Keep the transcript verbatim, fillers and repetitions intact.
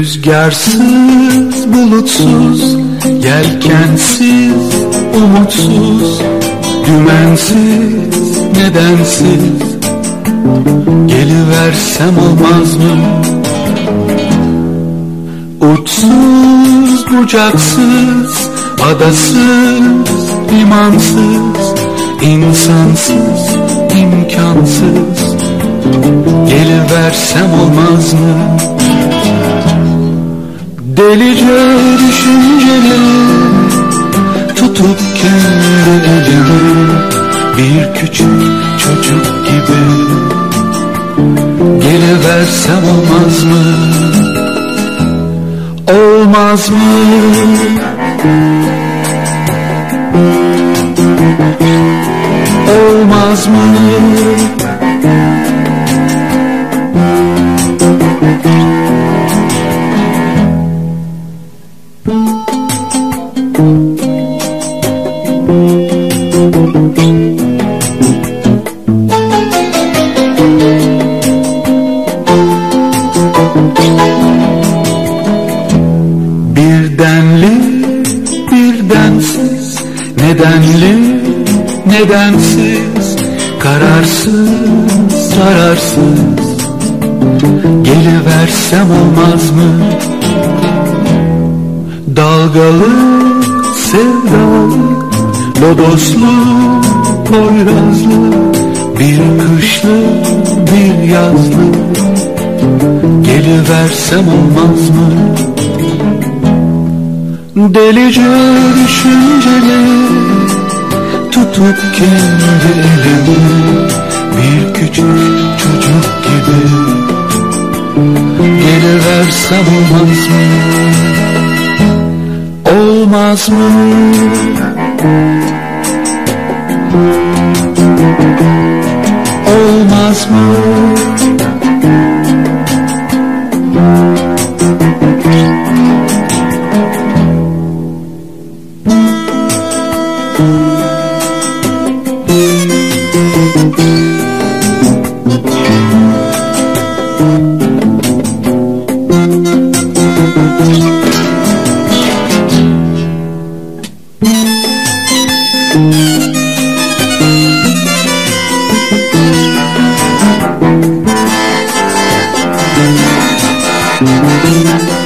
Rüzgarsız, bulutsuz, yelkensiz, umutsuz, dümensiz, nedensiz geliversem olmaz mı? Uçsuz, bucaksız, adasız, limansız, insansız, imkansız geliversem olmaz mı? Delice düşünceli tutup kendi elimi bir küçük çocuk gibi geliversem olmaz mı? Olmaz mı? Olmaz mı? Birdenli, birdensiz, nedenli, nedensiz, kararsız, zararsız geliversem olmaz mı? Dalgalı, sevdalı, lodoslu, poyrazlı, bir kışlı, bir yazlı geliversem olmaz mı? Delice düşünceli tutup kendi elimi bir küçük çocuk gibi geliversem olmaz mı? Olmaz mı? Olmaz mı? Müzik